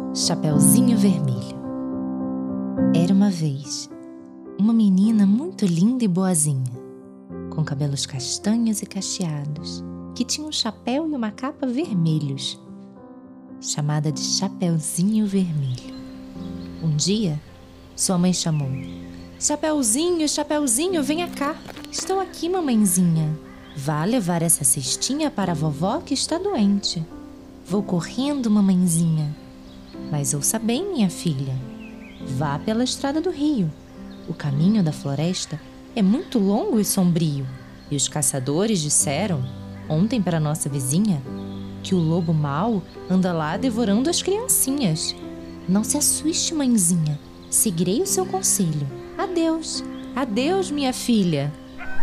Chapeuzinho Vermelho. Era uma vez uma menina muito linda e boazinha, com cabelos castanhos e cacheados, que tinha um chapéu e uma capa vermelhos, chamada de Chapeuzinho Vermelho. Um dia, sua mãe chamou: Chapeuzinho, Chapeuzinho, venha cá. Estou aqui, mamãezinha. Vá levar essa cestinha para a vovó que está doente. Vou correndo, mamãezinha. Mas ouça bem, minha filha. Vá pela estrada do rio. O caminho da floresta é muito longo e sombrio. E os caçadores disseram, ontem para nossa vizinha, que o lobo mau anda lá devorando as criancinhas. Não se assuste, mãezinha. Seguirei o seu conselho. Adeus. Adeus, minha filha.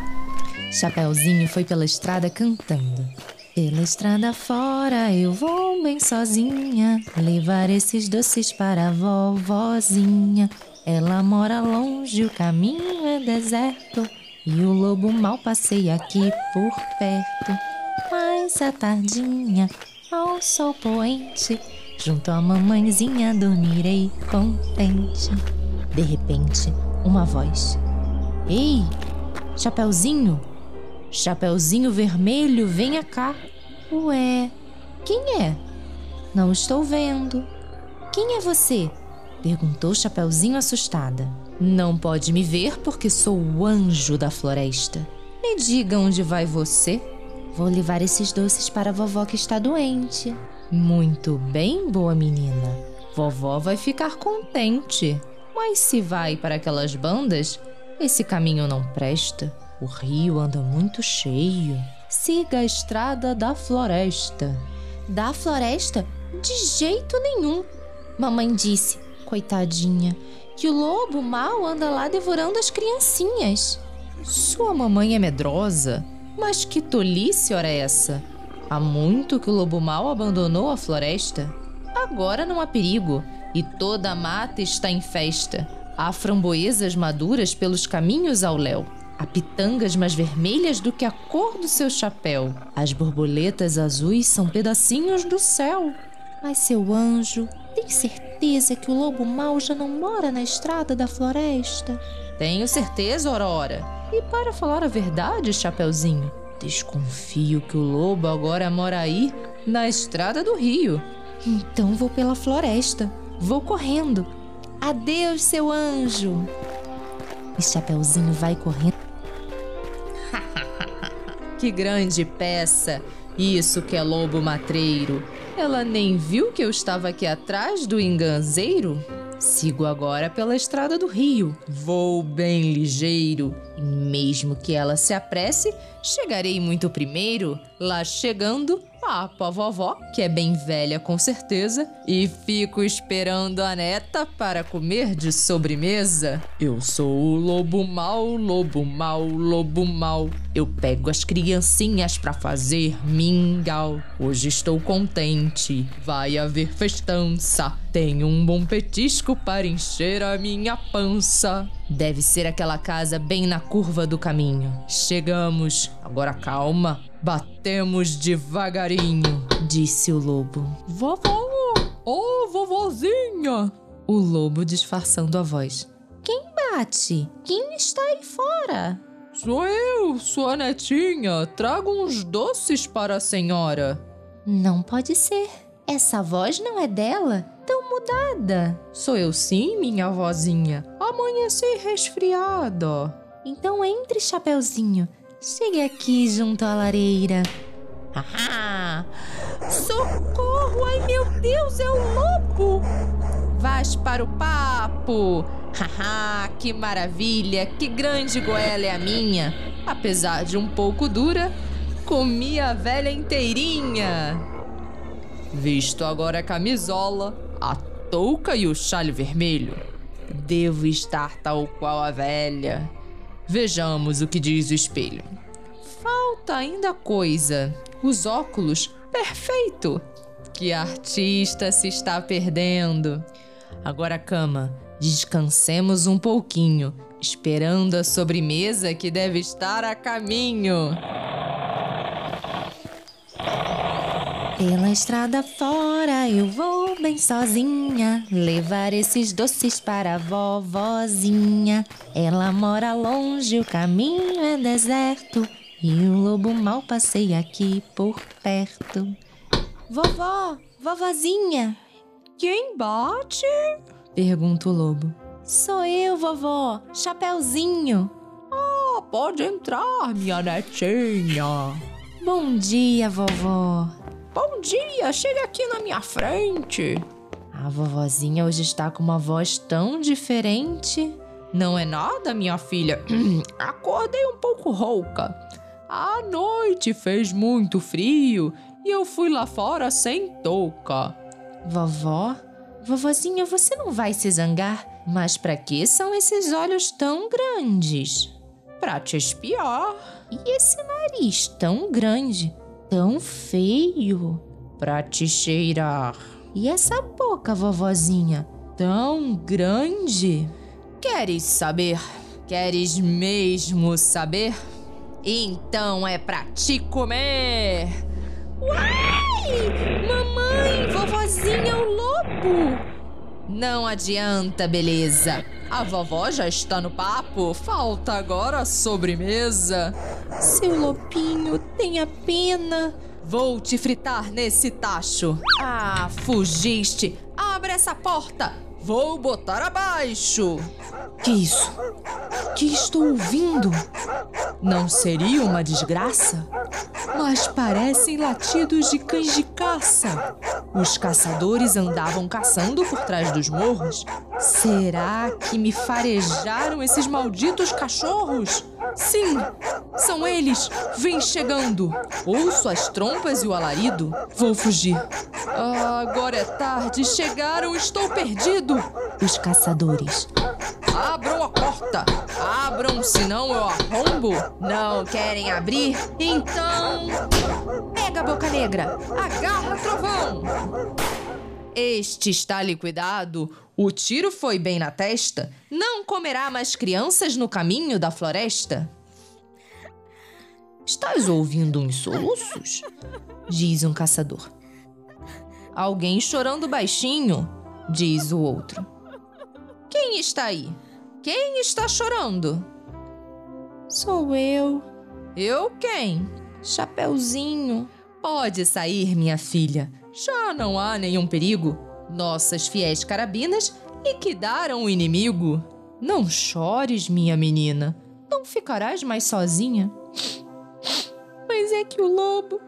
Chapeuzinho foi pela estrada cantando. Pela estrada fora eu vou bem sozinha, levar esses doces para a vovozinha. Ela mora longe, o caminho é deserto, e o lobo mau passeia aqui por perto. Mas à tardinha, ao sol poente, junto à mamãezinha dormirei contente. De repente, uma voz: Ei, Chapeuzinho! Chapeuzinho Vermelho, venha cá. Ué, quem é? Não estou vendo. Quem é você? Perguntou Chapeuzinho assustada. Não pode me ver porque sou o anjo da floresta. Me diga onde vai você? Vou levar esses doces para a vovó que está doente. Muito bem, boa menina. Vovó vai ficar contente. Mas se vai para aquelas bandas, esse caminho não presta. O rio anda muito cheio. Siga a estrada da floresta. Da floresta? De jeito nenhum. Mamãe disse, coitadinha, que o lobo mau anda lá devorando as criancinhas. Sua mamãe é medrosa? Mas que tolice ora essa? Há muito que o lobo mau abandonou a floresta. Agora não há perigo e toda a mata está em festa. Há framboesas maduras pelos caminhos ao léu. Há pitangas mais vermelhas do que a cor do seu chapéu. As borboletas azuis são pedacinhos do céu. Mas, seu anjo, tem certeza que o lobo mau já não mora na estrada da floresta? Tenho certeza, Aurora. E para falar a verdade, Chapeuzinho, desconfio que o lobo agora mora aí, na estrada do rio. Então vou pela floresta. Vou correndo. Adeus, seu anjo. E Chapeuzinho vai correndo. Que grande peça! Isso que é lobo matreiro. Ela nem viu que eu estava aqui atrás do enganzeiro? Sigo agora pela estrada do rio. Vou bem ligeiro. E mesmo que ela se apresse, chegarei muito primeiro. Lá chegando, papo a vovó, que é bem velha com certeza, e fico esperando a neta para comer de sobremesa. Eu sou o lobo mau, lobo mau, lobo mau. Eu pego as criancinhas pra fazer mingau. Hoje estou contente, vai haver festança. Tenho um bom petisco para encher a minha pança. Deve ser aquela casa bem na curva do caminho. Chegamos, agora calma. Batemos devagarinho, disse o lobo. Vovó! Ô, vovozinha! O lobo disfarçando a voz. Quem bate? Quem está aí fora? Sou eu, sua netinha. Trago uns doces para a senhora. Não pode ser. Essa voz não é dela? Tão mudada. Sou eu sim, minha vozinha. Amanheci resfriada. Então entre, Chapeuzinho. Chegue aqui junto à lareira. Haha! Socorro! Ai, meu Deus, é o lobo! Vais para o papo! Haha! Que maravilha! Que grande goela é a minha! Apesar de um pouco dura, comi a velha inteirinha. Visto agora a camisola, a touca e o chale vermelho, devo estar tal qual a velha. Vejamos o que diz o espelho. Falta ainda coisa. Os óculos, perfeito. Que artista se está perdendo. Agora, cama, descansemos um pouquinho, esperando a sobremesa que deve estar a caminho. Pela estrada fora eu vou bem sozinha, levar esses doces para a vovozinha. Ela mora longe, o caminho é deserto, e o lobo mal passeia aqui por perto. Vovó, vovozinha. Quem bate? Pergunta o lobo. Sou eu, vovó, Chapeuzinho. Ah, pode entrar, minha netinha. Bom dia, vovó. Bom dia, chega aqui na minha frente. A vovozinha hoje está com uma voz tão diferente. Não é nada, minha filha. Acordei um pouco rouca. A noite fez muito frio e eu fui lá fora sem touca. Vovozinha, você não vai se zangar? Mas pra que são esses olhos tão grandes? Pra te espiar. E esse nariz tão grande, tão feio? Pra te cheirar. E essa boca, vovozinha, tão grande? Queres saber? Queres mesmo saber? Então é pra te comer! Uai! Mamãe, vovozinha, o lobo! Não adianta, beleza. A vovó já está no papo, falta agora a sobremesa. Seu lobinho, tenha pena. Vou te fritar nesse tacho. Ah, fugiste! Abre essa porta! Vou botar abaixo! Que isso? Que estou ouvindo? Não seria uma desgraça? Mas parecem latidos de cães de caça. Os caçadores andavam caçando por trás dos morros. Será que me farejaram esses malditos cachorros? Sim, são eles. Vem chegando. Ouço as trompas e o alarido. Vou fugir. Ah, agora é tarde. Chegaram, estou perdido. Os caçadores. Abram a porta! Abram, senão eu arrombo! Não querem abrir? Então... Pega a boca negra! Agarra, trovão! Este está liquidado. O tiro foi bem na testa. Não comerá mais crianças no caminho da floresta. Estás ouvindo uns soluços? Diz um caçador. Alguém chorando baixinho, diz o outro. Quem está aí? Quem está chorando? Sou eu. Eu quem? Chapeuzinho. Pode sair, minha filha. Já não há nenhum perigo. Nossas fiéis carabinas liquidaram o inimigo. Não chores, minha menina. Não ficarás mais sozinha. Mas é que o lobo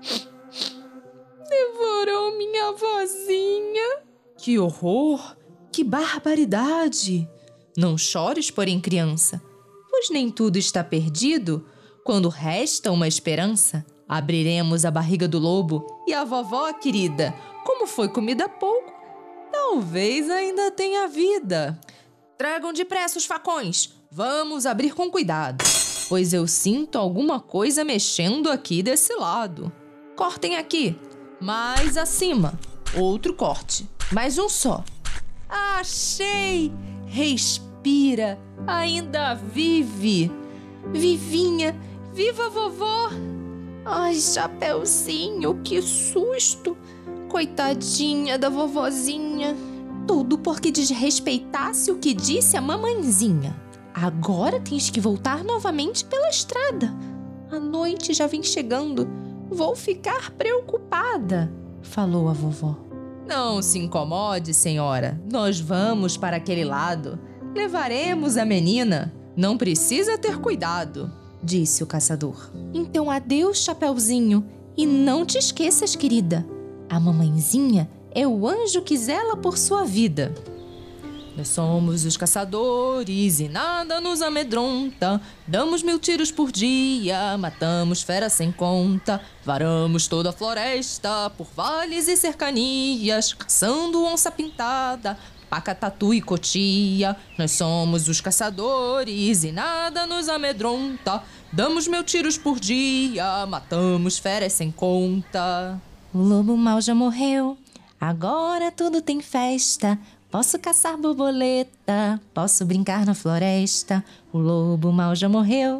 devorou minha vozinha. Que horror! Que barbaridade! Não chores, porém, criança, pois nem tudo está perdido. Quando resta uma esperança, abriremos a barriga do lobo e a vovó querida, como foi comida há pouco, talvez ainda tenha vida. Tragam depressa os facões. Vamos abrir com cuidado, pois eu sinto alguma coisa mexendo aqui desse lado. Cortem aqui, mais acima. Outro corte, mais um só. Achei! Respira, ainda vive. Vivinha, viva a vovó! Ai, Chapeuzinho, que susto! Coitadinha da vovozinha. Tudo porque desrespeitasse o que disse a mamãezinha. Agora tens que voltar novamente pela estrada. A noite já vem chegando. Vou ficar preocupada, falou a vovó. Não se incomode, senhora. Nós vamos para aquele lado. Levaremos a menina. Não precisa ter cuidado, disse o caçador. Então adeus, Chapeuzinho. E não te esqueças, querida. A mamãezinha é o anjo que zela por sua vida. Nós somos os caçadores e nada nos amedronta. Damos 1000 tiros por dia, matamos fera sem conta. Varamos toda a floresta por vales e cercanias, caçando onça pintada, paca, tatu e cotia. Nós somos os caçadores e nada nos amedronta. Damos 1000 tiros por dia, matamos feras sem conta. O lobo mau já morreu, agora tudo tem festa. Posso caçar borboleta, posso brincar na floresta. O lobo mau já morreu,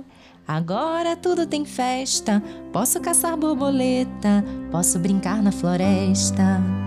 Agora tudo tem festa, posso caçar borboleta, posso brincar na floresta.